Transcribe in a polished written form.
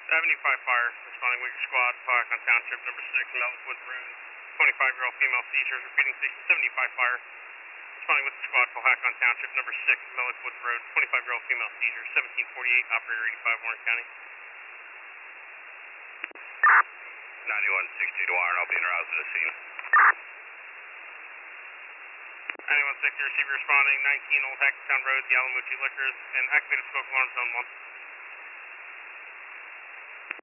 75 fire, responding with your squad, Pahakon Township, number 6, Melicwood Road. 25-year-old female seizures, repeating station 75 fire. Responding with the squad, Pahakon Township, number 6, Melicwood Road. 25-year-old female seizures, 1748, operator 85, Warren County. 9160 to wire, and I'll be in route to the scene. 9160, receiver responding, 19 Old Hackettstown Road, the Alamuchi Liquors, and activated smoke alarm zone 1.